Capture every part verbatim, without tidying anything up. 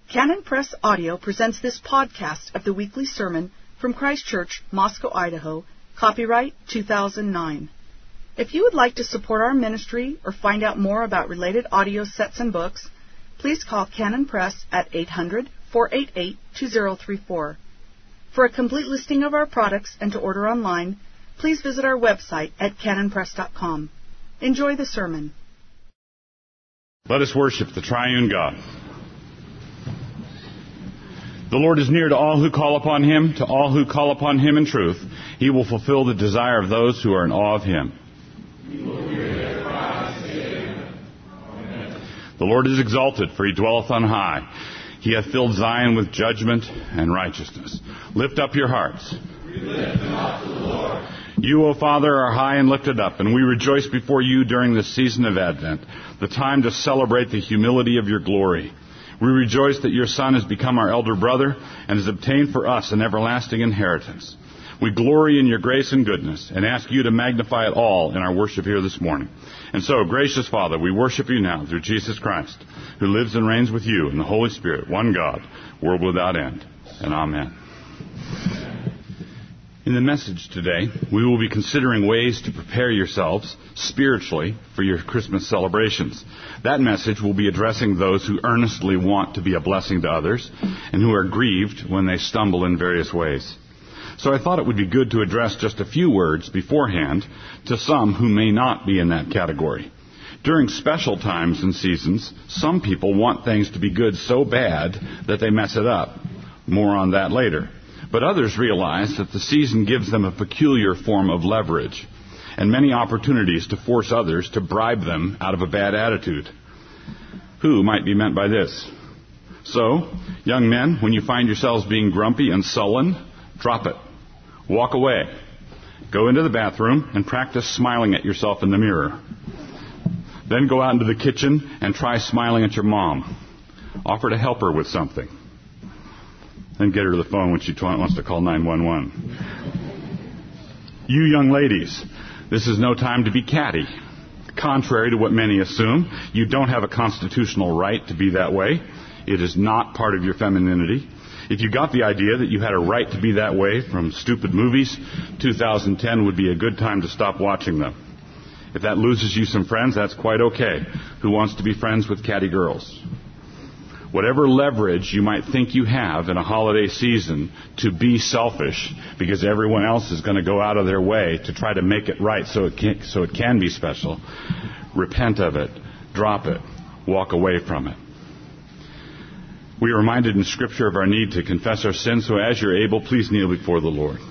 Canon Press Audio presents this podcast of the weekly sermon from Christ Church, Moscow, Idaho, copyright two thousand nine. If you would like to support our ministry or find out more about related audio sets and books, please call Canon Press at eight hundred, four eight eight, two zero three four. For a complete listing of our products and to order online, please visit our website at canon press dot com. Enjoy the sermon. Let us worship the triune God. The Lord is near to all who call upon Him, to all who call upon Him in truth. He will fulfill the desire of those who are in awe of Him. The Lord is exalted, for He dwelleth on high. He hath filled Zion with judgment and righteousness. Lift up your hearts. We lift them up to the Lord. You, O Father, are high and lifted up, and we rejoice before you during this season of Advent, the time to celebrate the humility of your glory. We rejoice that your Son has become our elder brother and has obtained for us an everlasting inheritance. We glory in your grace and goodness and ask you to magnify it all in our worship here this morning. And so, gracious Father, we worship you now through Jesus Christ, who lives and reigns with you in the Holy Spirit, one God, world without end. And amen. In the message today, we will be considering ways to prepare yourselves spiritually for your Christmas celebrations. That message will be addressing those who earnestly want to be a blessing to others and who are grieved when they stumble in various ways. So I thought it would be good to address just a few words beforehand to some who may not be in that category. During special times and seasons, some people want things to be good so bad that they mess it up. More on that later. But others realize that the season gives them a peculiar form of leverage and many opportunities to force others to bribe them out of a bad attitude. Who might be meant by this? So, young men, when you find yourselves being grumpy and sullen, drop it. Walk away. Go into the bathroom and practice smiling at yourself in the mirror. Then go out into the kitchen and try smiling at your mom. Offer to help her with something. Then get her to the phone when she wants to call nine one one. You young ladies, this is no time to be catty. Contrary to what many assume, you don't have a constitutional right to be that way. It is not part of your femininity. If you got the idea that you had a right to be that way from stupid movies, two thousand ten would be a good time to stop watching them. If that loses you some friends, that's quite okay. Who wants to be friends with catty girls? Whatever leverage you might think you have in a holiday season to be selfish because everyone else is going to go out of their way to try to make it right so it can, so it can be special, repent of it, drop it, walk away from it. We are reminded in Scripture of our need to confess our sins, so as you're able, please kneel before the Lord.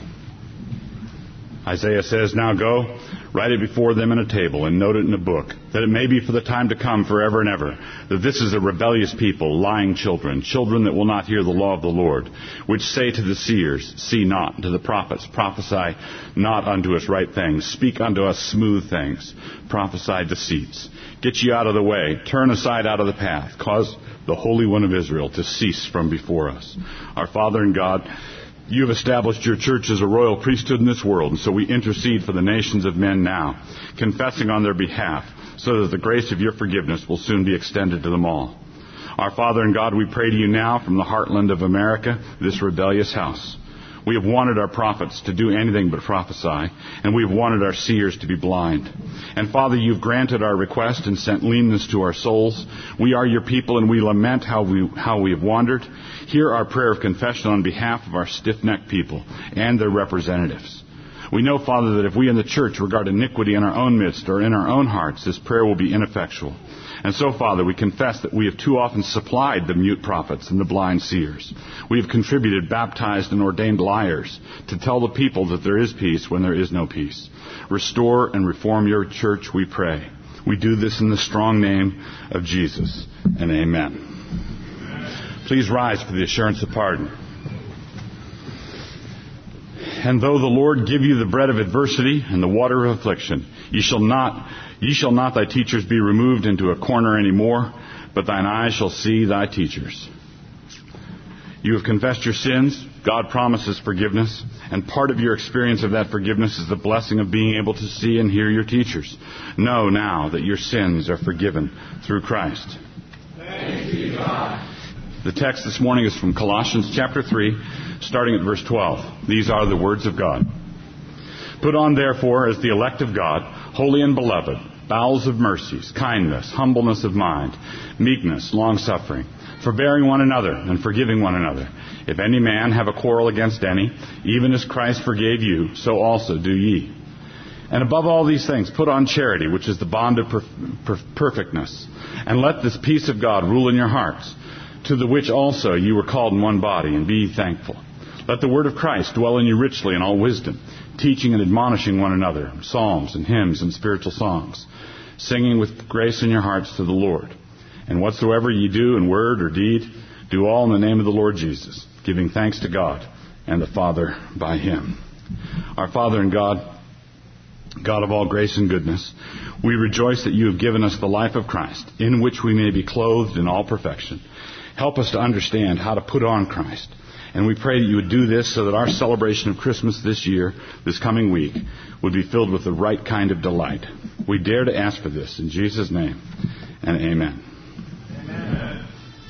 Isaiah says, now go, write it before them in a table, and note it in a book, that it may be for the time to come forever and ever, that this is a rebellious people, lying children, children that will not hear the law of the Lord, which say to the seers, see not, to the prophets, prophesy not unto us right things, speak unto us smooth things, prophesy deceits. Get ye out of the way, turn aside out of the path, cause the Holy One of Israel to cease from before us. Our Father and God, you have established your church as a royal priesthood in this world, and so we intercede for the nations of men now, confessing on their behalf, so that the grace of your forgiveness will soon be extended to them all. Our Father and God, we pray to you now from the heartland of America, this rebellious house. We have wanted our prophets to do anything but prophesy, and we have wanted our seers to be blind. And Father, you've granted our request and sent leanness to our souls. We are your people, and we lament how we how we have wandered. Hear our prayer of confession on behalf of our stiff-necked people and their representatives. We know, Father, that if we in the church regard iniquity in our own midst or in our own hearts, this prayer will be ineffectual. And so, Father, we confess that we have too often supplied the mute prophets and the blind seers. We have contributed baptized and ordained liars to tell the people that there is peace when there is no peace. Restore and reform your church, we pray. We do this in the strong name of Jesus, and amen. Please rise for the assurance of pardon. And though the Lord give you the bread of adversity and the water of affliction, ye shall not, ye shall not thy teachers be removed into a corner any more, but thine eyes shall see thy teachers. You have confessed your sins. God promises forgiveness. And part of your experience of that forgiveness is the blessing of being able to see and hear your teachers. Know now that your sins are forgiven through Christ. Thanks be to God. The text this morning is from Colossians chapter three, starting at verse twelve. These are the words of God. Put on, therefore, as the elect of God, holy and beloved, bowels of mercies, kindness, humbleness of mind, meekness, long-suffering, forbearing one another and forgiving one another. If any man have a quarrel against any, even as Christ forgave you, so also do ye. And above all these things, put on charity, which is the bond of perf- perf- perfectness. And let this peace of God rule in your hearts, to the which also you were called in one body, and be ye thankful. Let the word of Christ dwell in you richly in all wisdom, teaching and admonishing one another, psalms and hymns and spiritual songs, singing with grace in your hearts to the Lord. And whatsoever ye do in word or deed, do all in the name of the Lord Jesus, giving thanks to God and the Father by him. Our Father and God, God of all grace and goodness, we rejoice that you have given us the life of Christ, in which we may be clothed in all perfection. Help us to understand how to put on Christ. And we pray that you would do this so that our celebration of Christmas this year, this coming week, would be filled with the right kind of delight. We dare to ask for this in Jesus' name, and amen. Amen.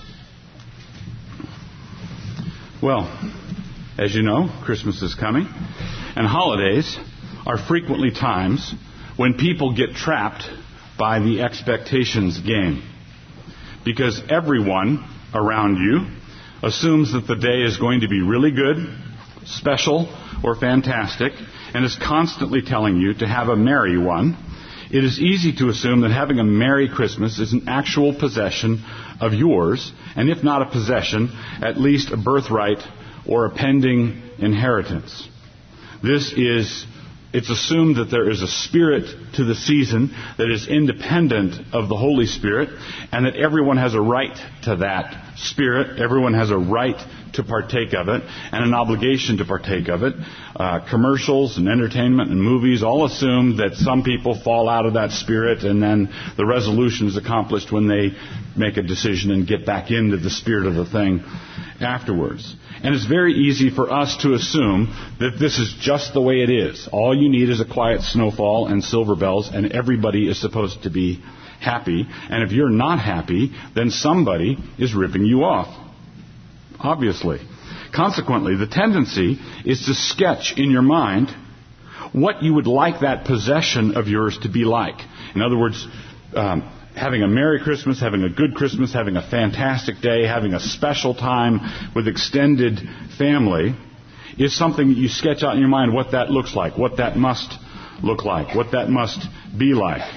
Well, as you know, Christmas is coming, and holidays are frequently times when people get trapped by the expectations game. Because everyone around you assumes that the day is going to be really good, special, or fantastic, and is constantly telling you to have a merry one. It is easy to assume that having a Merry Christmas is an actual possession of yours, and if not a possession, at least a birthright or a pending inheritance. This is It's assumed that there is a spirit to the season that is independent of the Holy Spirit, and that everyone has a right to that spirit. Everyone has a right to partake of it, and an obligation to partake of it. Uh, commercials and entertainment and movies all assume that some people fall out of that spirit, and then the resolution is accomplished when they make a decision and get back into the spirit of the thing afterwards. And it's very easy for us to assume that this is just the way it is. All you need is a quiet snowfall and silver bells, and everybody is supposed to be happy. And if you're not happy, then somebody is ripping you off. Obviously. Consequently, the tendency is to sketch in your mind what you would like that possession of yours to be like. In other words, um, having a Merry Christmas, having a good Christmas, having a fantastic day, having a special time with extended family is something that you sketch out in your mind what that looks like, what that must look like, what that must be like.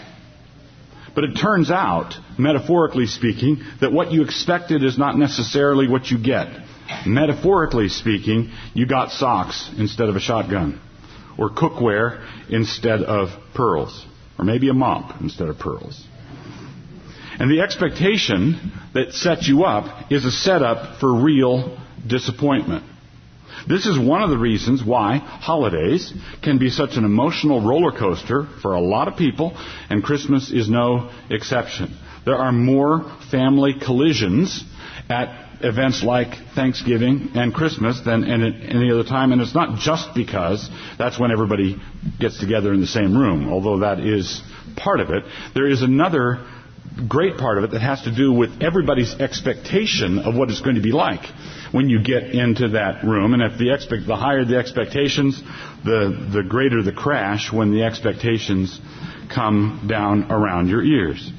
But it turns out, metaphorically speaking, that what you expected is not necessarily what you get. Metaphorically speaking, you got socks instead of a shotgun, or cookware instead of pearls, or maybe a mop instead of pearls. And the expectation that sets you up is a setup for real disappointment. This is one of the reasons why holidays can be such an emotional roller coaster for a lot of people, and Christmas is no exception. There are more family collisions at events like Thanksgiving and Christmas than any other time, and it's not just because that's when everybody gets together in the same room, although that is part of it. There is another great part of it that has to do with everybody's expectation of what it's going to be like when you get into that room. And if the expect, the higher the expectations, the the greater the crash when the expectations come down around your ears.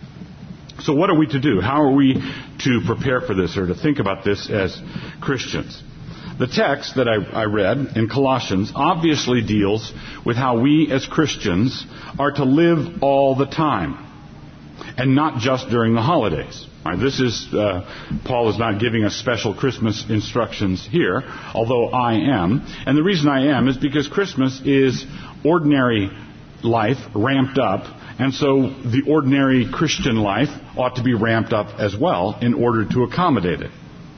So what are we to do? How are we to prepare for this, or to think about this as Christians? The text that I, I read in Colossians obviously deals with how we as Christians are to live all the time, and not just during the holidays. Right, this is, uh, Paul is not giving us special Christmas instructions here, although I am. And the reason I am is because Christmas is ordinary life ramped up, and so the ordinary Christian life ought to be ramped up as well in order to accommodate it.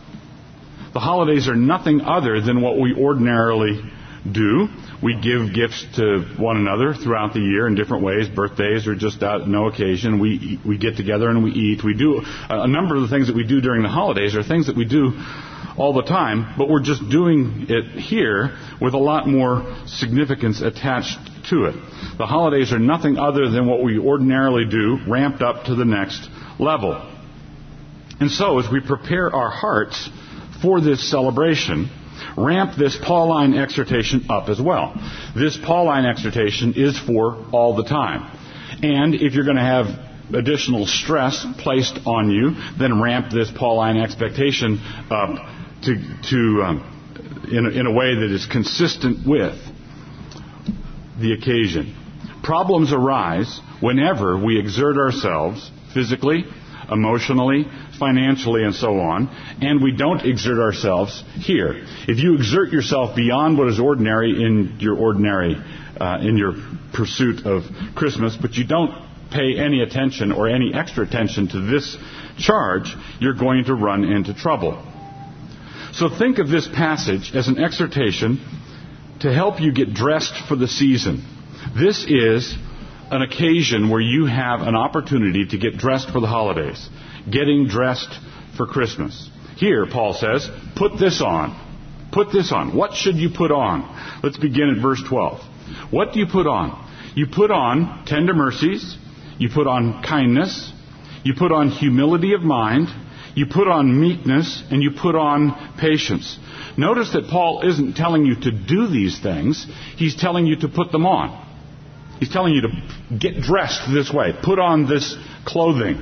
The holidays are nothing other than what we ordinarily do. We give gifts to one another throughout the year in different ways. Birthdays are just out, no occasion. We we get together and we eat. We do a number of the things that we do during the holidays are things that we do all the time, but we're just doing it here with a lot more significance attached to it. The holidays are nothing other than what we ordinarily do, ramped up to the next level. And so, as we prepare our hearts for this celebration, ramp this Pauline exhortation up as well. This Pauline exhortation is for all the time. And if you're going to have additional stress placed on you, then ramp this Pauline expectation up to, to um, in, a, in a way that is consistent with the occasion. Problems arise whenever we exert ourselves physically, emotionally, financially, and so on, and we don't exert ourselves here. If you exert yourself beyond what is ordinary in your ordinary, uh, in your pursuit of Christmas, but you don't pay any attention or any extra attention to this charge, you're going to run into trouble. So think of this passage as an exhortation to help you get dressed for the season. This is an occasion where you have an opportunity to get dressed for the holidays, getting dressed for Christmas. Here, Paul says, put this on. Put this on. What should you put on? Let's begin at verse twelve. What do you put on? You put on tender mercies. You put on kindness. You put on humility of mind. You put on meekness. And you put on patience. Notice that Paul isn't telling you to do these things. He's telling you to put them on. He's telling you to get dressed this way. Put on this clothing.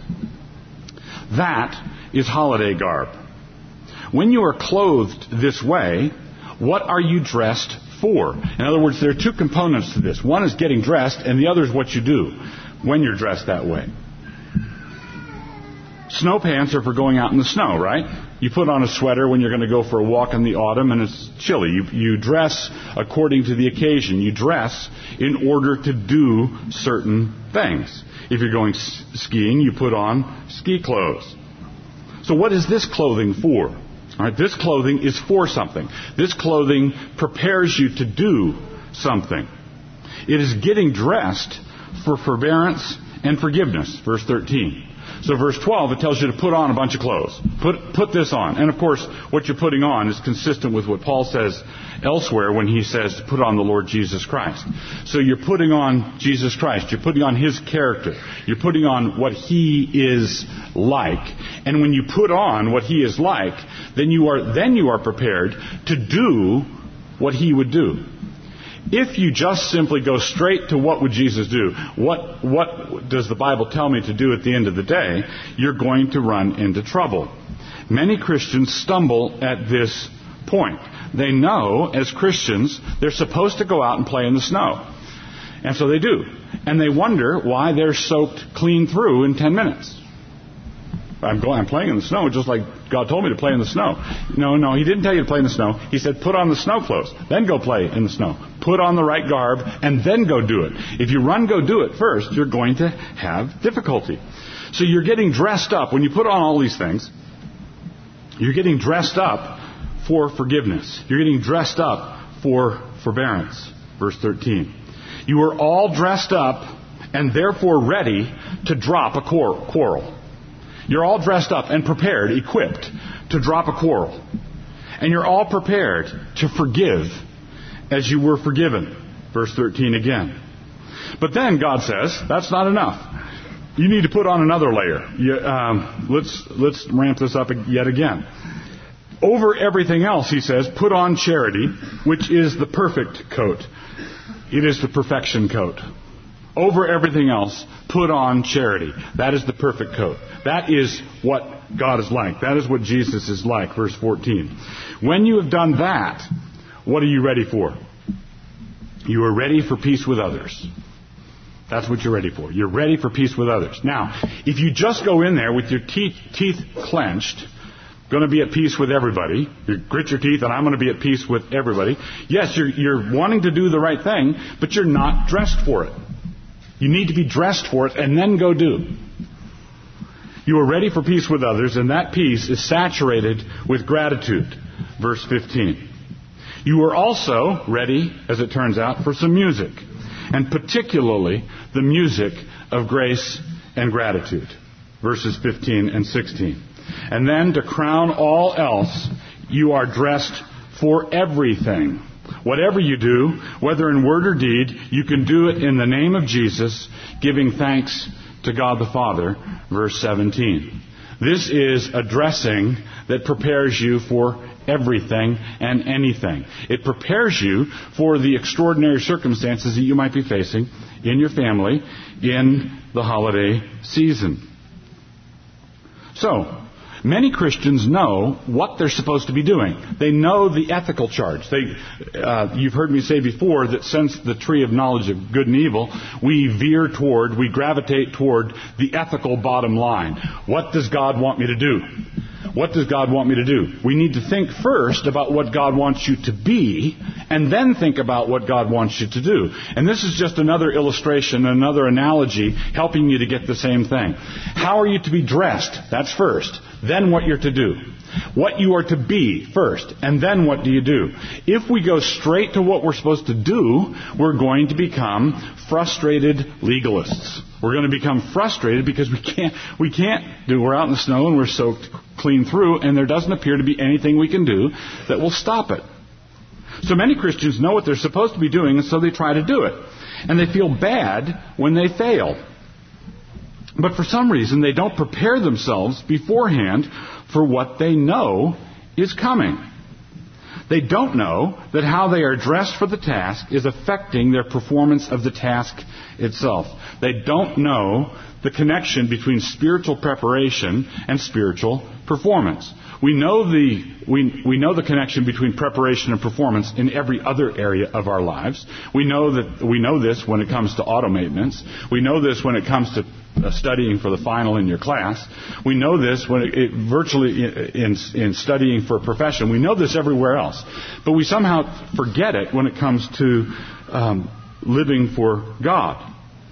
That is holiday garb. When you are clothed this way, what are you dressed for? In other words, there are two components to this. One is getting dressed, and the other is what you do when you're dressed that way. Snow pants are for going out in the snow, right? You put on a sweater when you're going to go for a walk in the autumn and it's chilly. You, you dress according to the occasion. You dress in order to do certain things. If you're going skiing, you put on ski clothes. So what is this clothing for? All right, this clothing is for something. This clothing prepares you to do something. It is getting dressed for forbearance and forgiveness. Verse thirteen. So verse twelve, it tells you to put on a bunch of clothes. Put put this on. And of course, what you're putting on is consistent with what Paul says elsewhere when he says to put on the Lord Jesus Christ. So you're putting on Jesus Christ. You're putting on His character. You're putting on what He is like. And when you put on what He is like, then you are then you are prepared to do what He would do. If you just simply go straight to what would Jesus do, what what does the Bible tell me to do at the end of the day, you're going to run into trouble. Many Christians stumble at this point. They know, as Christians, they're supposed to go out and play in the snow. And so they do. And they wonder why they're soaked clean through in ten minutes. I'm going, I'm playing in the snow just like God told me to play in the snow. No, no, He didn't tell you to play in the snow. He said, put on the snow clothes, then go play in the snow. Put on the right garb, and then go do it. If you run, go do it first, you're going to have difficulty. So you're getting dressed up. When you put on all these things, you're getting dressed up for forgiveness. You're getting dressed up for forbearance. Verse thirteen. You are all dressed up and therefore ready to drop a quarrel. You're all dressed up and prepared, equipped to drop a quarrel. And you're all prepared to forgive as you were forgiven. Verse thirteen again. But then God says, that's not enough. You need to put on another layer. You, um, let's, let's ramp this up yet again. Over everything else, He says, put on charity, which is the perfect coat. It is the perfection coat. Over everything else, put on charity. That is the perfect coat. That is what God is like. That is what Jesus is like. Verse fourteen. When you have done that, what are you ready for? You are ready for peace with others. That's what you're ready for. You're ready for peace with others. Now, if you just go in there with your teeth, teeth clenched, going to be at peace with everybody, you grit your teeth and I'm going to be at peace with everybody. Yes, you're, you're wanting to do the right thing, but you're not dressed for it. You need to be dressed for it and then go do. You are ready for peace with others, and that peace is saturated with gratitude. Verse fifteen. You are also ready, as it turns out, for some music, and particularly the music of grace and gratitude. Verses fifteen and sixteen. And then to crown all else, you are dressed for everything. Whatever you do, whether in word or deed, you can do it in the name of Jesus, giving thanks to God the Father. Verse seventeen. This is a dressing that prepares you for everything and anything. It prepares you for the extraordinary circumstances that you might be facing in your family in the holiday season. So, many Christians know what they're supposed to be doing. They know the ethical charge. They, uh, you've heard me say before that since the tree of knowledge of good and evil, we veer toward, we gravitate toward the ethical bottom line. What does God want me to do? What does God want me to do? We need to think first about what God wants you to be, and then think about what God wants you to do. And this is just another illustration, another analogy, helping you to get the same thing. How are you to be dressed? That's first. Then what you're to do. What you are to be first, and then what do you do? If we go straight to what we're supposed to do, we're going to become frustrated legalists. We're going to become frustrated because we can't, we can't do, we're out in the snow and we're soaked clean through, and there doesn't appear to be anything we can do that will stop it. So many Christians know what they're supposed to be doing, and so they try to do it. And they feel bad when they fail. But for some reason, they don't prepare themselves beforehand for what they know is coming. They don't know that how they are dressed for the task is affecting their performance of the task itself. They don't know the connection between spiritual preparation and spiritual performance. We know the we we know the connection between preparation and performance in every other area of our lives. We know that we know this when it comes to auto maintenance. We know this when it comes to uh, studying for the final in your class. We know this when it, it virtually in in studying for a profession. We know this everywhere else, but we somehow forget it when it comes to um, living for God.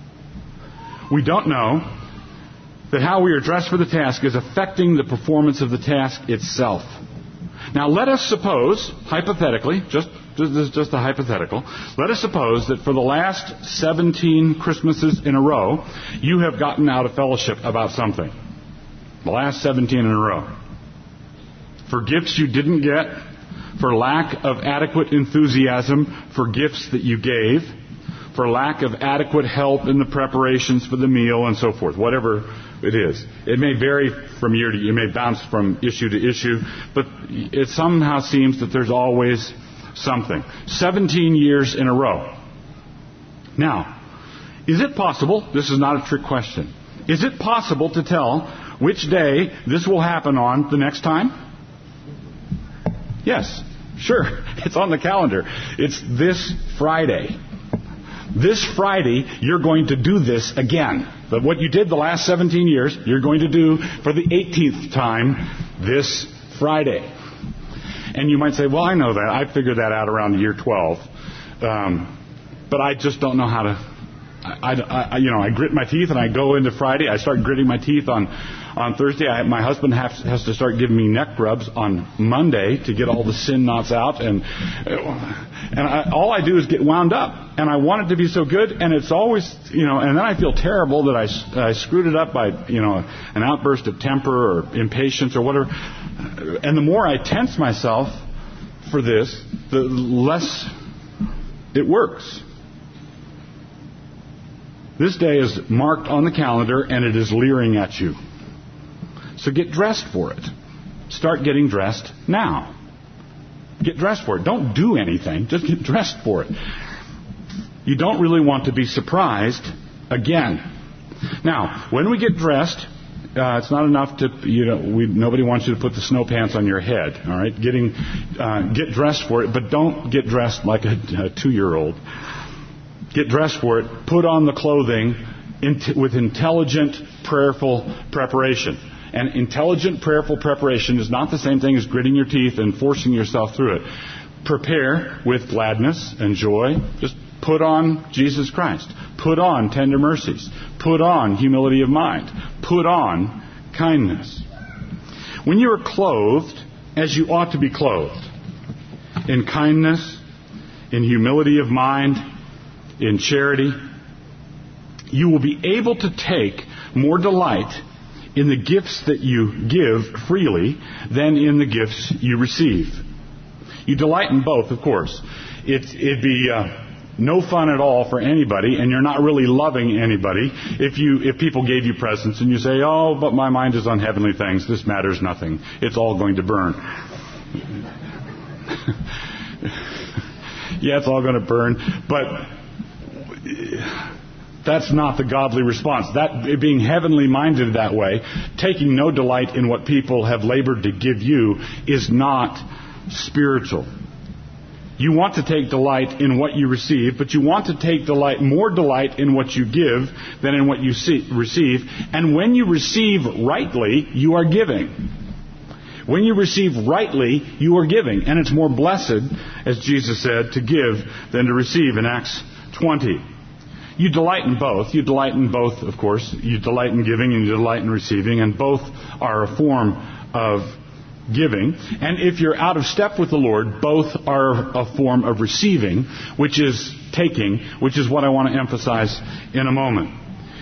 We don't know that how we are dressed for the task is affecting the performance of the task itself. Now, let us suppose, hypothetically, just this is just a hypothetical, let us suppose that for the last seventeen Christmases in a row, you have gotten out of fellowship about something. The last seventeen in a row. For gifts you didn't get, for lack of adequate enthusiasm for gifts that you gave, for lack of adequate help in the preparations for the meal, and so forth, whatever it is. It may vary from year to year. It may bounce from issue to issue, but it somehow seems that there's always something. seventeen years in a row. Now, is it possible, this is not a trick question, is it possible to tell which day this will happen on the next time? Yes, sure. It's on the calendar. It's this Friday. This Friday, you're going to do this again. But what you did the last seventeen years, you're going to do for the eighteenth time this Friday. And you might say, well, I know that. I figured that out around year twelve. Um, but I just don't know how to... I, I, you know, I grit my teeth and I go into Friday. I start gritting my teeth on, on Thursday. I, my husband has, has to start giving me neck rubs on Monday to get all the sin knots out. And and I, all I do is get wound up. And I want it to be so good. And it's always, you know, and then I feel terrible that I, I screwed it up by, you know, an outburst of temper or impatience or whatever. And the more I tense myself for this, the less it works. This day is marked on the calendar, and it is leering at you. So get dressed for it. Start getting dressed now. Get dressed for it. Don't do anything. Just get dressed for it. You don't really want to be surprised again. Now, when we get dressed, uh, it's not enough to, you know, we, nobody wants you to put the snow pants on your head. All right? Getting, uh, get dressed for it, but don't get dressed like a, a two-year-old. Get dressed for it. Put on the clothing in- with intelligent, prayerful preparation. And intelligent, prayerful preparation is not the same thing as gritting your teeth and forcing yourself through it. Prepare with gladness and joy. Just put on Jesus Christ. Put on tender mercies. Put on humility of mind. Put on kindness. When you are clothed as you ought to be clothed, in kindness, in humility of mind, in charity, you will be able to take more delight in the gifts that you give freely than in the gifts you receive. You delight in both, of course. It, it'd be uh, no fun at all for anybody, and you're not really loving anybody if you if people gave you presents and you say, oh, but my mind is on heavenly things. This matters nothing. It's all going to burn. Yeah, it's all going to burn, but that's not the godly response. That being heavenly minded that way, taking no delight in what people have labored to give you, is not spiritual. You want to take delight in what you receive, but you want to take delight, more delight in what you give than in what you see, receive. And when you receive rightly, you are giving. When you receive rightly, you are giving. And it's more blessed, as Jesus said, to give than to receive in Acts twenty. You delight in both. You delight in both, of course. You delight in giving and you delight in receiving, and both are a form of giving. And if you're out of step with the Lord, both are a form of receiving, which is taking, which is what I want to emphasize in a moment.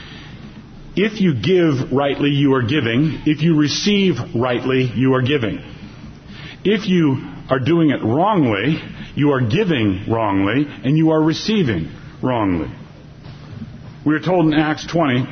If you give rightly, you are giving. If you receive rightly, you are giving. If you are doing it wrongly, you are giving wrongly, and you are receiving wrongly. We are told in Acts twenty,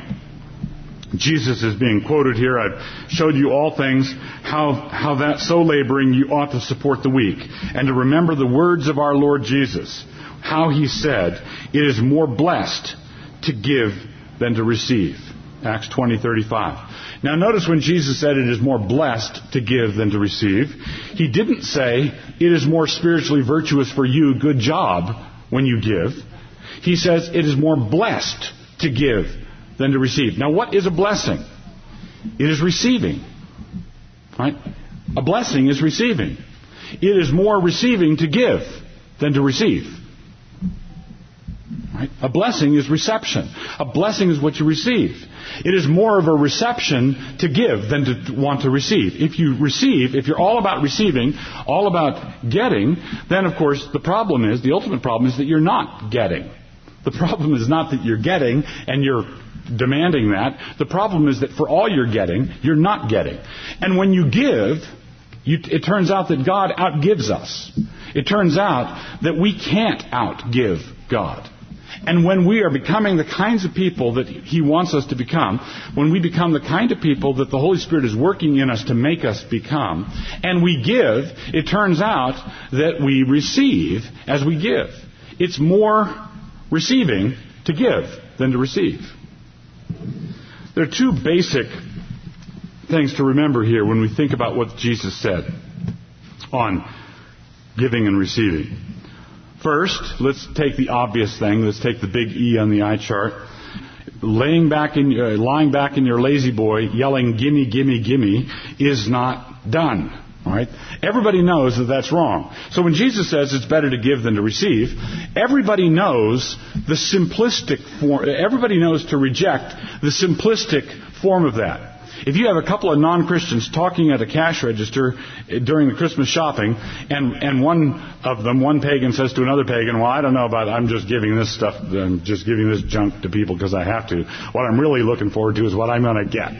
Jesus is being quoted here. I've showed you all things, how, how that so laboring you ought to support the weak, and to remember the words of our Lord Jesus, how he said, it is more blessed to give than to receive. Acts twenty thirty-five. Now notice when Jesus said it is more blessed to give than to receive, he didn't say it is more spiritually virtuous for you, good job, when you give. He says it is more blessed to give than to receive. Now what is a blessing? It is receiving. Right? A blessing is receiving. It is more receiving to give than to receive. Right? A blessing is reception. A blessing is what you receive. It is more of a reception to give than to want to receive. If you receive, if you're all about receiving, all about getting, then of course the problem is, the ultimate problem is that you're not getting. The problem is not that you're getting and you're demanding that. The problem is that for all you're getting, you're not getting. And when you give, you, it turns out that God outgives us. It turns out that we can't outgive God. And when we are becoming the kinds of people that He wants us to become, when we become the kind of people that the Holy Spirit is working in us to make us become, and we give, it turns out that we receive as we give. It's more receiving to give than to receive. There are two basic things to remember here when we think about what Jesus said on giving and receiving. First, let's take the obvious thing. Let's take the big E on the eye chart. Laying back in, uh, lying back in your lazy boy, yelling "Gimme, gimme, gimme" is not done. All right? Everybody knows that that's wrong. So when Jesus says it's better to give than to receive, everybody knows the simplistic form. Everybody knows to reject the simplistic form of that. If you have a couple of non-Christians talking at a cash register during the Christmas shopping, and, and one of them, one pagan, says to another pagan, well, I don't know about it. I'm just giving this stuff, I'm just giving this junk to people because I have to. What I'm really looking forward to is what I'm going to get.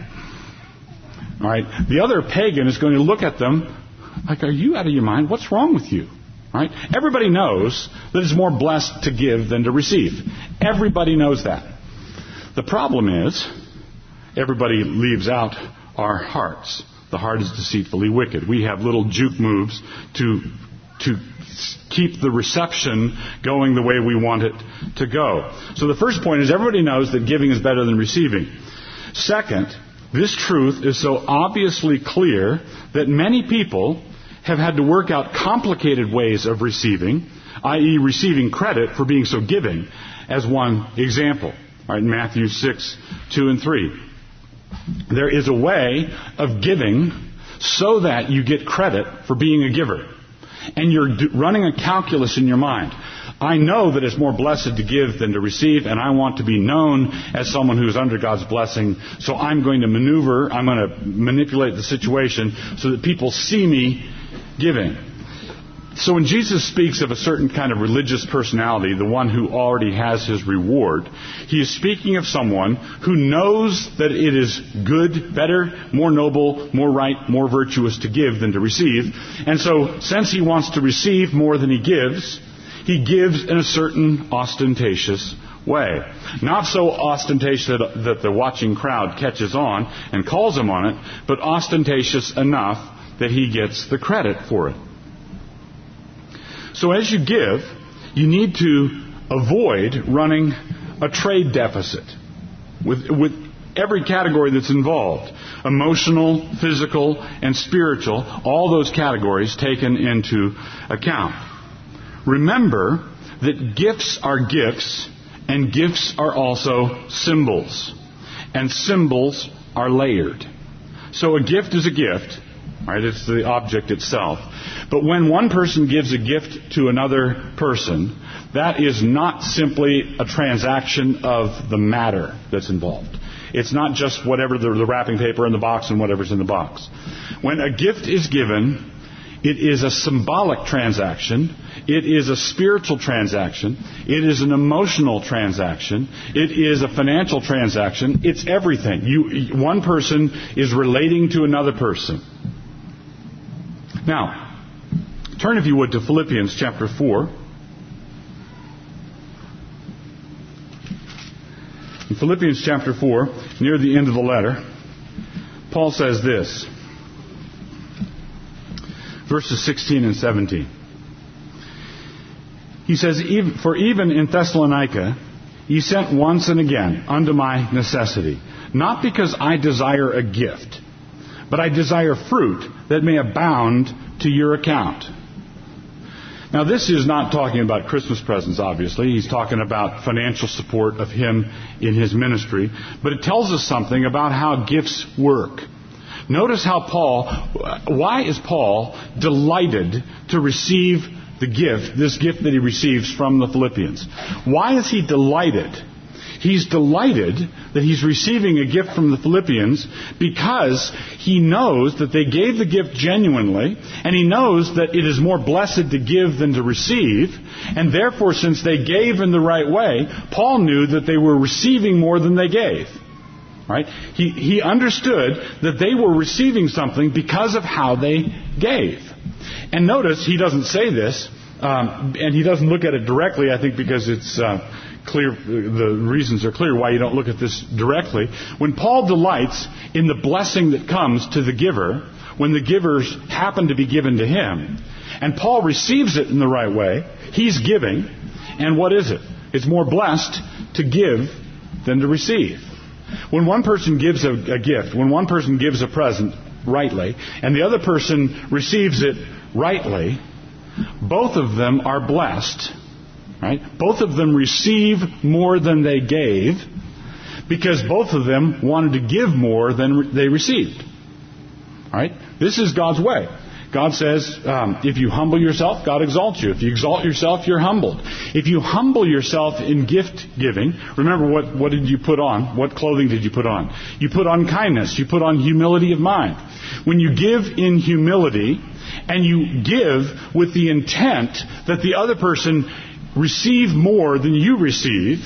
All right? The other pagan is going to look at them like, are you out of your mind? What's wrong with you? All right? Everybody knows that it's more blessed to give than to receive. Everybody knows that. The problem is, everybody leaves out our hearts. The heart is deceitfully wicked. We have little juke moves to to keep the reception going the way we want it to go. So the first point is everybody knows that giving is better than receiving. Second, this truth is so obviously clear that many people have had to work out complicated ways of receiving, that is receiving credit for being so giving, as one example. All right, in Matthew six, two and three. There is a way of giving so that you get credit for being a giver. And you're running a calculus in your mind. I know that it's more blessed to give than to receive, and I want to be known as someone who is under God's blessing, so I'm going to maneuver, I'm going to manipulate the situation so that people see me giving. So when Jesus speaks of a certain kind of religious personality, the one who already has his reward, he is speaking of someone who knows that it is good, better, more noble, more right, more virtuous to give than to receive. And so since he wants to receive more than he gives, he gives in a certain ostentatious way. Not so ostentatious that, that the watching crowd catches on and calls him on it, but ostentatious enough that he gets the credit for it. So as you give, you need to avoid running a trade deficit with, with every category that's involved. Emotional, physical, and spiritual, all those categories taken into account. Remember that gifts are gifts, and gifts are also symbols. And symbols are layered. So a gift is a gift, right? It's the object itself. But when one person gives a gift to another person, that is not simply a transaction of the matter that's involved. It's not just whatever the, the wrapping paper in the box and whatever's in the box. When a gift is given, it is a symbolic transaction. It is a spiritual transaction. It is an emotional transaction. It is a financial transaction. It's everything. You, one person is relating to another person. Now, turn if you would to Philippians chapter four. In Philippians chapter four, near the end of the letter, Paul says this, verses sixteen and seventeen. He says, "For even in Thessalonica ye sent once and again unto my necessity, not because I desire a gift, but I desire fruit that may abound to your account." Now, this is not talking about Christmas presents, obviously. He's talking about financial support of him in his ministry. But it tells us something about how gifts work. Notice how Paul, why is Paul delighted to receive the gift, this gift that he receives from the Philippians? Why is he delighted? He's delighted that he's receiving a gift from the Philippians because he knows that they gave the gift genuinely, and he knows that it is more blessed to give than to receive, and therefore, since they gave in the right way, Paul knew that they were receiving more than they gave. Right? He, he understood that they were receiving something because of how they gave. And notice, he doesn't say this, um, and he doesn't look at it directly, I think because it's uh, clear, the reasons are clear why you don't look at this directly. When Paul delights in the blessing that comes to the giver, when the givers happen to be given to him, and Paul receives it in the right way, he's giving, and what is it? It's more blessed to give than to receive. When one person gives a, a gift, when one person gives a present rightly, and the other person receives it rightly, both of them are blessed. Right? Both of them receive more than they gave because both of them wanted to give more than they received. Right? This is God's way. God says, um, if you humble yourself, God exalts you. If you exalt yourself, you're humbled. If you humble yourself in gift giving, remember what, what did you put on? What clothing did you put on? You put on kindness. You put on humility of mind. When you give in humility and you give with the intent that the other person receive more than you receive,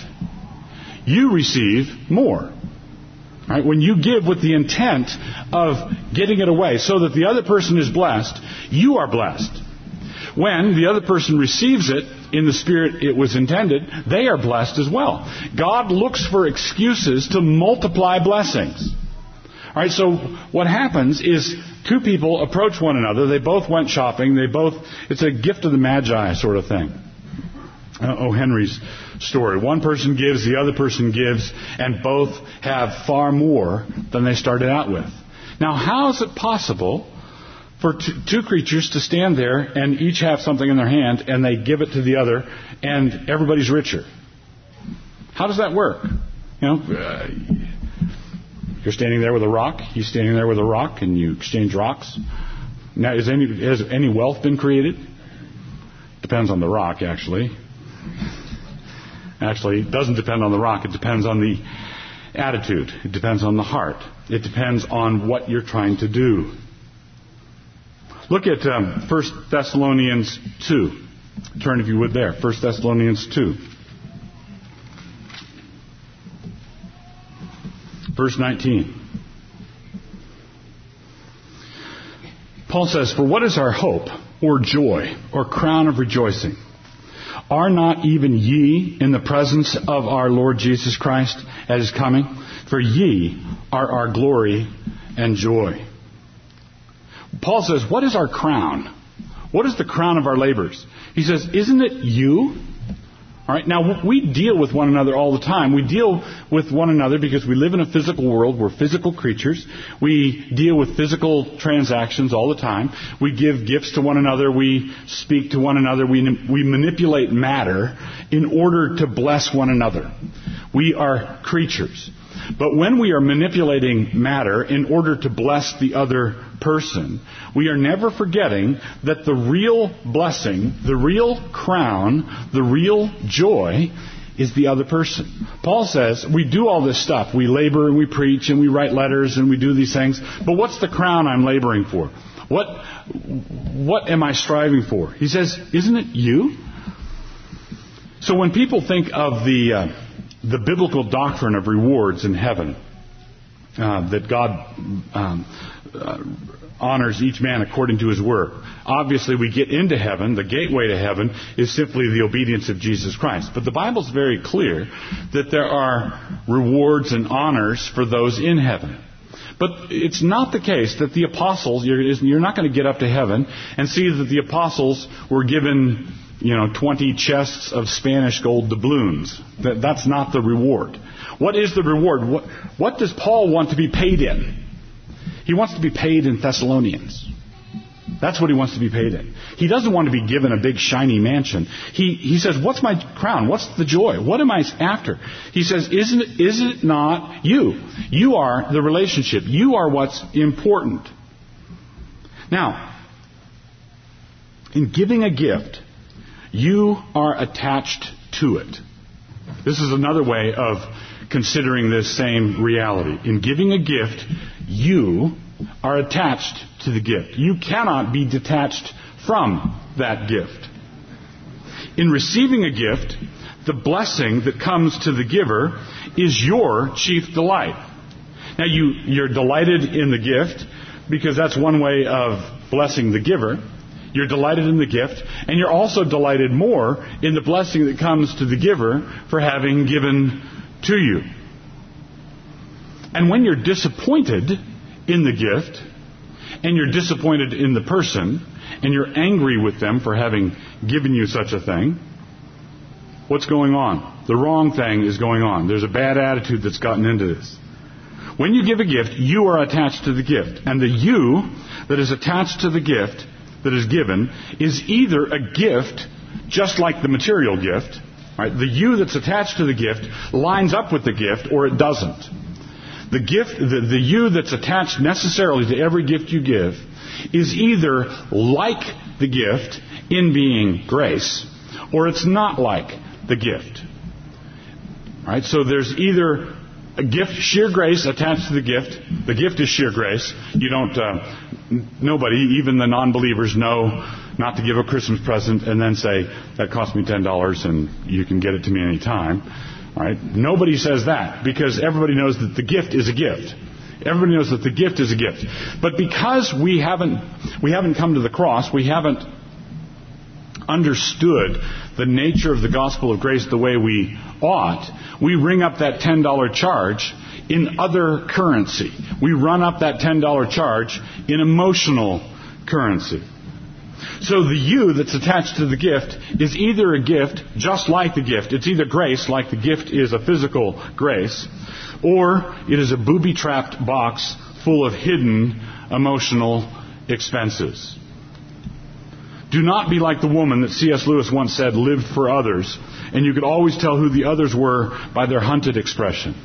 you receive more. Right? When you give with the intent of getting it away so that the other person is blessed, you are blessed. When the other person receives it in the spirit it was intended, they are blessed as well. God looks for excuses to multiply blessings. All right, so what happens is two people approach one another. They both went shopping. They both, it's a gift of the Magi sort of thing. O. Henry's story. One person gives, the other person gives, and both have far more than they started out with. Now, how is it possible for t- two creatures to stand there and each have something in their hand and they give it to the other and everybody's richer? How does that work? You know, uh, you're standing there with a rock, he's standing there with a rock, and you exchange rocks. Now, is any, has any wealth been created? Depends on the rock, actually. Actually, it doesn't depend on the rock. It depends on the attitude. It depends on the heart. It depends on what you're trying to do. Look at um, First Thessalonians two. Turn, if you would, there. First Thessalonians two. Verse nineteen. Paul says, "For what is our hope, or joy, or crown of rejoicing? Are not even ye in the presence of our Lord Jesus Christ at his coming? For ye are our glory and joy. Paul says, what is our crown? What is the crown of our labors? He says, isn't it you? All right. Now, we deal with one another all the time. We deal with one another because we live in a physical world. We're physical creatures. We deal with physical transactions all the time. We give gifts to one another. We speak to one another. We, we manipulate matter in order to bless one another. We are creatures. But when we are manipulating matter in order to bless the other person, we are never forgetting that the real blessing, the real crown, the real joy is the other person. Paul says, we do all this stuff. We labor and we preach and we write letters and we do these things. But what's the crown I'm laboring for? What, what am I striving for? He says, isn't it you? So when people think of the... Uh, the biblical doctrine of rewards in heaven, uh, that God um, uh, honors each man according to his work. Obviously, we get into heaven. The gateway to heaven is simply the obedience of Jesus Christ. But the Bible's very clear that there are rewards and honors for those in heaven. But it's not the case that the apostles, you're, you're not going to get up to heaven and see that the apostles were given, you know, twenty chests of Spanish gold doubloons. That, that's not the reward. What is the reward? What, what does Paul want to be paid in? He wants to be paid in Thessalonians. That's what he wants to be paid in. He doesn't want to be given a big shiny mansion. He, he says, what's my crown? What's the joy? What am I after? He says, isn't it, is it not you? You are the relationship. You are what's important. Now, in giving a gift, you are attached to it. This is another way of considering this same reality. In giving a gift, you are attached to the gift. You cannot be detached from that gift. In receiving a gift, the blessing that comes to the giver is your chief delight. Now, you, you're delighted in the gift because that's one way of blessing the giver. You're delighted in the gift, and you're also delighted more in the blessing that comes to the giver for having given to you. And when you're disappointed in the gift, and you're disappointed in the person, and you're angry with them for having given you such a thing, what's going on? The wrong thing is going on. There's a bad attitude that's gotten into this. When you give a gift, you are attached to the gift. And the you that is attached to the gift that is given is either a gift, just like the material gift. Right? The you that's attached to the gift lines up with the gift, or it doesn't. The gift, the, the you that's attached necessarily to every gift you give is either like the gift in being grace, or it's not like the gift. Right? So there's either a gift, sheer grace attached to the gift. The gift is sheer grace. You don't, uh, nobody, even the non-believers, know not to give a Christmas present and then say, that cost me ten dollars and you can get it to me any time. All right? Nobody says that because everybody knows that the gift is a gift. Everybody knows that the gift is a gift. But because we haven't, we haven't come to the cross, we haven't understood the nature of the gospel of grace the way we ought, we ring up that ten dollars charge in other currency. We run up that ten dollars charge in emotional currency. So the you that's attached to the gift is either a gift just like the gift. It's either grace, like the gift is a physical grace, or it is a booby-trapped box full of hidden emotional expenses. Do not be like the woman that C S Lewis once said lived for others, and you could always tell who the others were by their hunted expression.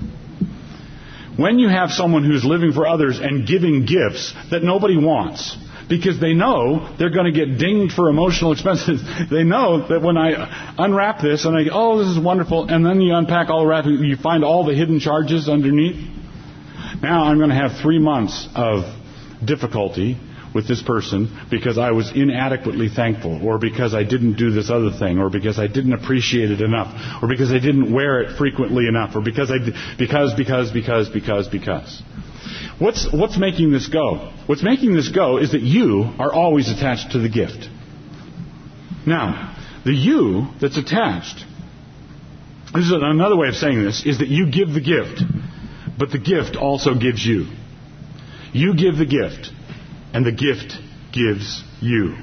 When you have someone who's living for others and giving gifts that nobody wants, because they know they're going to get dinged for emotional expenses. They know that when I unwrap this and I go, oh, this is wonderful, and then you unpack all the wrapping, you find all the hidden charges underneath. Now I'm going to have three months of difficulty with this person because I was inadequately thankful, or because I didn't do this other thing, or because I didn't appreciate it enough, or because I didn't wear it frequently enough, or because I because because because because because. What's what's making this go? What's making this go is that you are always attached to the gift. Now, the you that's attached, this is another way of saying this, is that you give the gift, but the gift also gives you. You give the gift, and the gift gives you.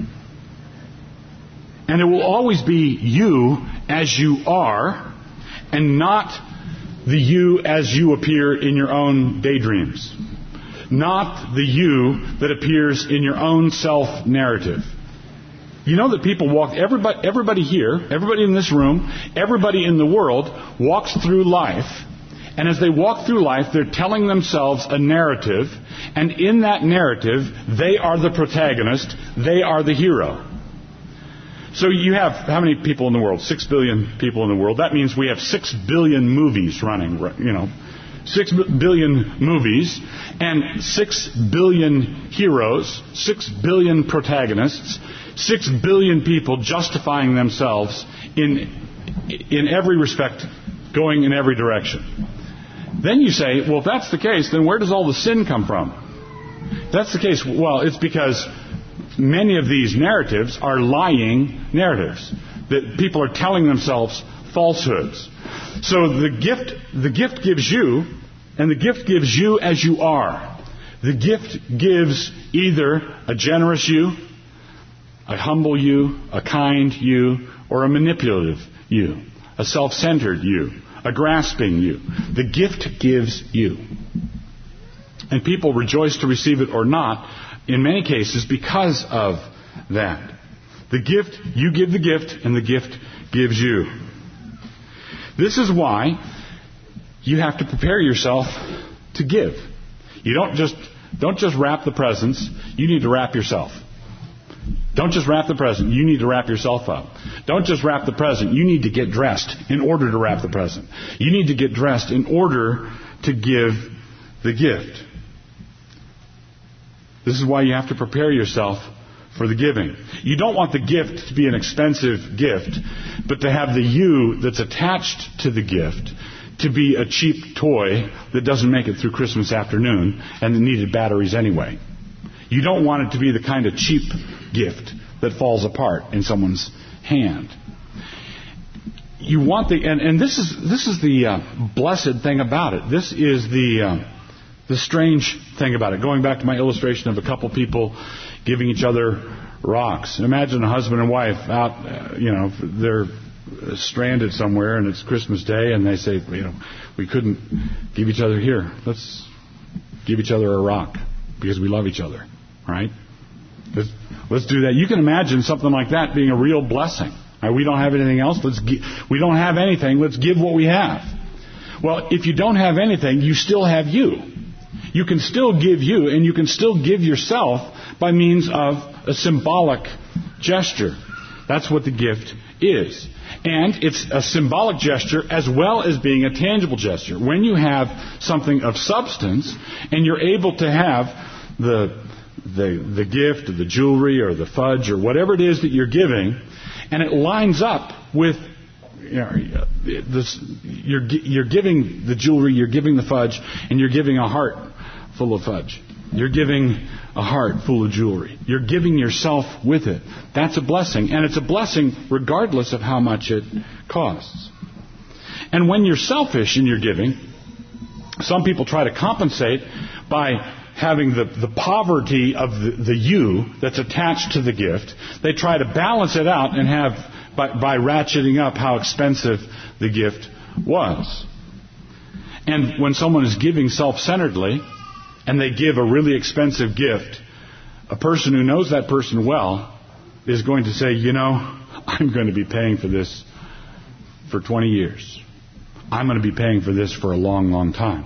And it will always be you as you are, and not the you as you appear in your own daydreams. Not the you that appears in your own self-narrative. You know that people walk, everybody, everybody here, everybody in this room, everybody in the world walks through life, and as they walk through life, they're telling themselves a narrative, and in that narrative, they are the protagonist, they are the hero. So you have, how many people in the world? Six billion people in the world. That means we have six billion movies running, you know. Six billion movies, and six billion heroes, six billion protagonists, six billion people justifying themselves in, in every respect, going in every direction. Then you say, well, if that's the case, then where does all the sin come from? If that's the case, well, it's because many of these narratives are lying narratives, that people are telling themselves falsehoods. So the gift, the gift gives you, and the gift gives you as you are. The gift gives either a generous you, a humble you, a kind you, or a manipulative you, a self-centered you, a grasping you. The gift gives you. And people rejoice to receive it or not, in many cases, because of that. The gift, you give the gift, and the gift gives you. This is why you have to prepare yourself to give. You don't just don't just wrap the presents, you need to wrap yourself. Don't just wrap the present, you need to wrap yourself up. Don't just wrap the present, you need to get dressed in order to wrap the present. You need to get dressed in order to give the gift. This is why you have to prepare yourself for the giving. You don't want the gift to be an expensive gift, but to have the you that's attached to the gift to be a cheap toy that doesn't make it through Christmas afternoon and that needed batteries anyway. You don't want it to be the kind of cheap gift that falls apart in someone's hand. You want the, and, and this is this is the uh, blessed thing about it. This is the uh, the strange thing about it. Going back to my illustration of a couple people giving each other rocks. Imagine a husband and wife out, uh, you know, they're stranded somewhere and it's Christmas Day and they say, you know, we couldn't give each other here. Let's give each other a rock because we love each other, right? Let's, let's do that. You can imagine something like that being a real blessing. Right? We don't have anything else. Let's gi- we don't have anything. Let's give what we have. Well, if you don't have anything, you still have you. You can still give you, and you can still give yourself by means of a symbolic gesture. That's what the gift is. And it's a symbolic gesture as well as being a tangible gesture. When you have something of substance and you're able to have the the the gift or the jewelry or the fudge or whatever it is that you're giving, and it lines up with, you know, this, you're you're giving the jewelry, you're giving the fudge, and you're giving a heart full of fudge. You're giving a heart full of jewelry. You're giving yourself with it. That's a blessing. And it's a blessing regardless of how much it costs. And when you're selfish in your giving, some people try to compensate by having the, the poverty of the, the you that's attached to the gift. They try to balance it out and have, by, by ratcheting up how expensive the gift was. And when someone is giving self-centeredly, and they give a really expensive gift, a person who knows that person well is going to say, you know, I'm going to be paying for this for twenty years. I'm going to be paying for this for a long, long time.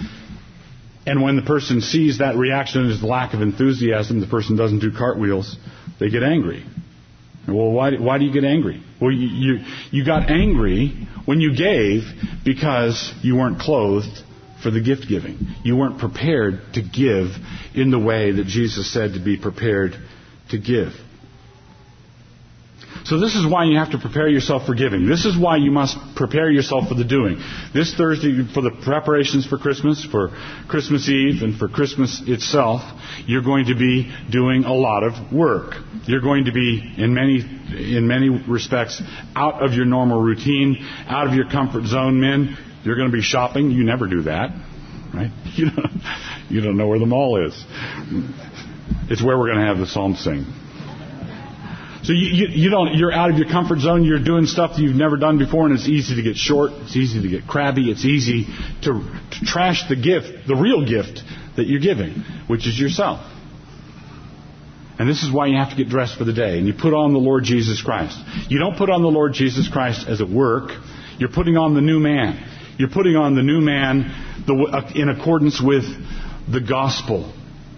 And when the person sees that reaction as lack of enthusiasm, the person doesn't do cartwheels, they get angry. Well, why, why do you get angry? Well, you, you, you got angry when you gave because you weren't clothed for the gift giving. You weren't prepared to give in the way that Jesus said to be prepared to give. So So this is why you have to prepare yourself for giving. This is why you must prepare yourself for the doing. This Thursday, for the preparations for Christmas, for Christmas Eve, and for Christmas itself, you're going to be doing a lot of work. You're going to be, in many, in many respects, out of your normal routine, out of your comfort zone. Men, you're going to be shopping. You never do that, right? You don't, you don't know where the mall is. It's where we're going to have the psalm sing. So you, you, you don't, you're out of your comfort zone. You're doing stuff that you've never done before, and it's easy to get short. It's easy to get crabby. It's easy to, to trash the gift, the real gift that you're giving, which is yourself. And this is why you have to get dressed for the day. And you put on the Lord Jesus Christ. You don't put on the Lord Jesus Christ as a work. You're putting on the new man. You're putting on the new man the, in accordance with the gospel.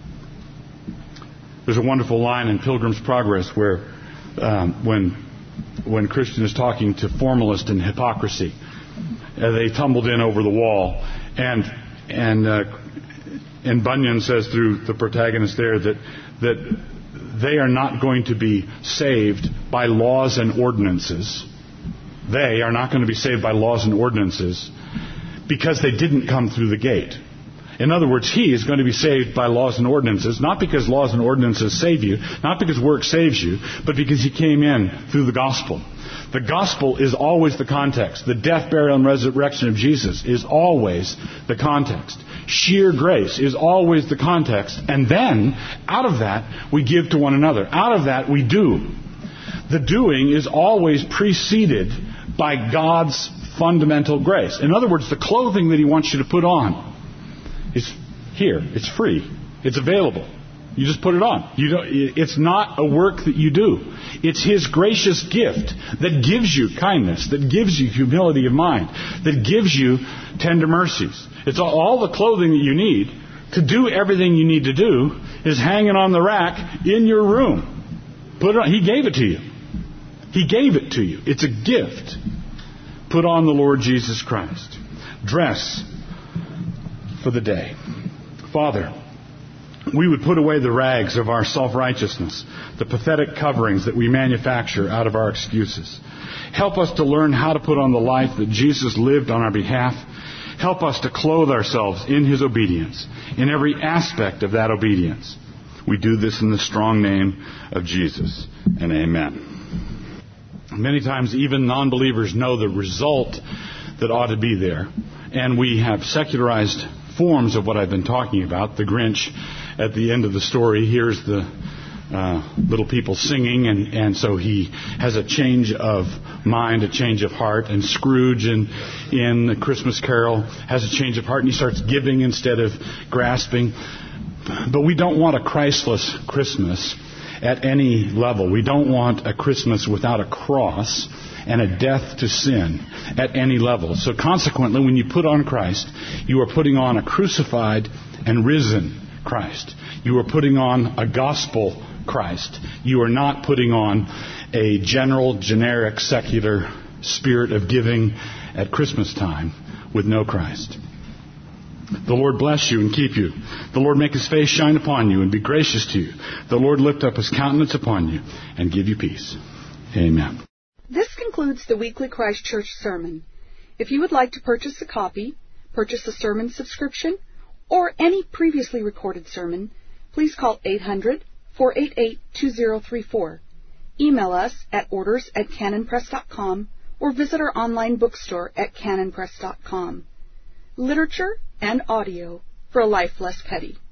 There's a wonderful line in Pilgrim's Progress where Um, when when Christian is talking to formalist and hypocrisy, uh, they tumbled in over the wall, and and uh, and Bunyan says through the protagonist there that that they are not going to be saved by laws and ordinances. They are not going to be saved by laws and ordinances because they didn't come through the gate. In other words, he is going to be saved by laws and ordinances, not because laws and ordinances save you, not because work saves you, but because he came in through the gospel. The gospel is always the context. The death, burial, and resurrection of Jesus is always the context. Sheer grace is always the context. And then, out of that, we give to one another. Out of that, we do. The doing is always preceded by God's fundamental grace. In other words, the clothing that he wants you to put on is here. It's free. It's available. You just put it on. You don't, it's not a work that you do. It's his gracious gift that gives you kindness, that gives you humility of mind, that gives you tender mercies. It's all, all the clothing that you need to do everything you need to do is hanging on the rack in your room. Put it on. He gave it to you. He gave it to you. It's a gift. Put on the Lord Jesus Christ. Dress for the day. Father, we would put away the rags of our self-righteousness, the pathetic coverings that we manufacture out of our excuses. Help us to learn how to put on the life that Jesus lived on our behalf. Help us to clothe ourselves in his obedience, in every aspect of that obedience. We do this in the strong name of Jesus, and amen. Many times even non-believers know the result that ought to be there, and we have secularized forms of what I've been talking about. The Grinch, at the end of the story, hears the uh, little people singing, and, and so he has a change of mind, a change of heart. And Scrooge in, in The Christmas Carol has a change of heart, and he starts giving instead of grasping. But we don't want a Christless Christmas at any level. We don't want a Christmas without a cross and a death to sin at any level. So consequently, when you put on Christ, you are putting on a crucified and risen Christ. You are putting on a gospel Christ. You are not putting on a general, generic, secular spirit of giving at Christmas time with no Christ. The Lord bless you and keep you. The Lord make his face shine upon you and be gracious to you. The Lord lift up his countenance upon you and give you peace. Amen. This concludes the weekly Christ Church sermon. If you would like to purchase a copy, purchase a sermon subscription, or any previously recorded sermon, please call eight hundred, four eight eight, two zero three four. Email us at orders at canon press dot com or visit our online bookstore at canon press dot com. Literature and audio for a life less petty.